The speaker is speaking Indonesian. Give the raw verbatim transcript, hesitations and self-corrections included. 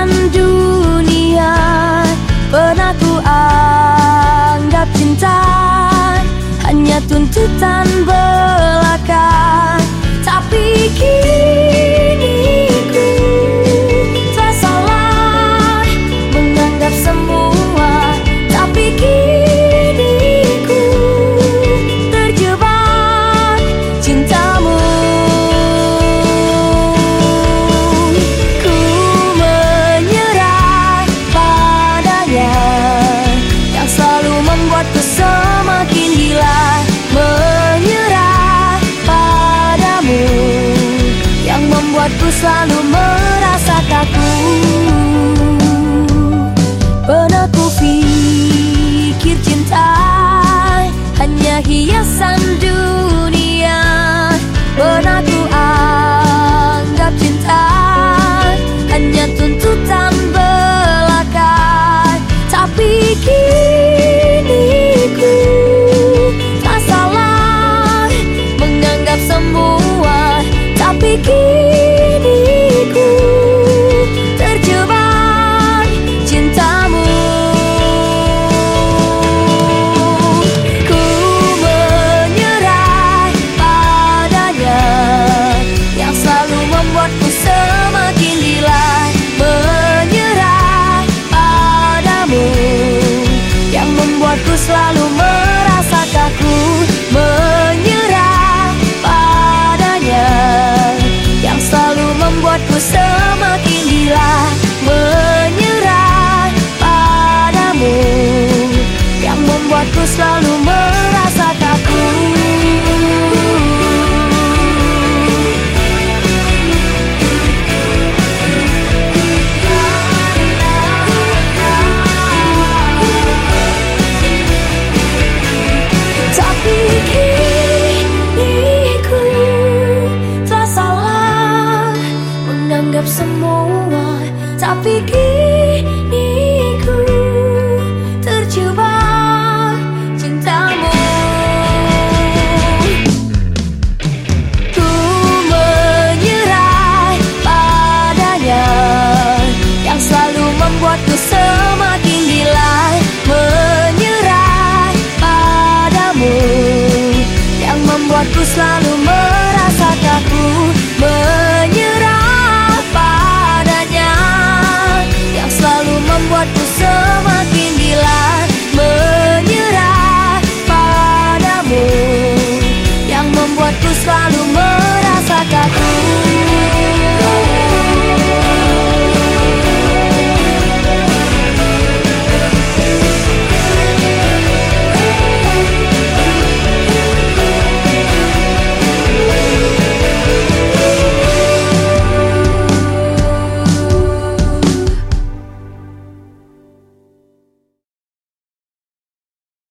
dunia. Pernah ku anggap cinta hanya tuntutan belaka, tapi kini ku telah salah menganggap semua. Tapi kini ku terjebak cintamu. Ku menyerah padanya yang selalu membuatku semakin gila. Menyerah padamu yang membuatku selalu merasa kaku. Pernah ku pikir cinta hanya hiasan dunia. Pernah ku anggap cinta hanya tuntutan belaka, tapi kini ku tak salah menganggap semua. Tapi kini ku terjebak cintamu. Ku menyerah padanya yang selalu membuatku semakin gila. Menyerah padamu yang membuatku selalu merasa kaku. Menyerah padanya yang selalu membuatku semakin gila. Menyerah padamu yang membuatku selalu merasa kaku. Tapi kini ku telah salah menganggap semua. Tapi kini ku terjebak cintamu. Ku menyerah padanya yang selalu membuatku semakin gila. Menyerah padamu yang membuatku selalu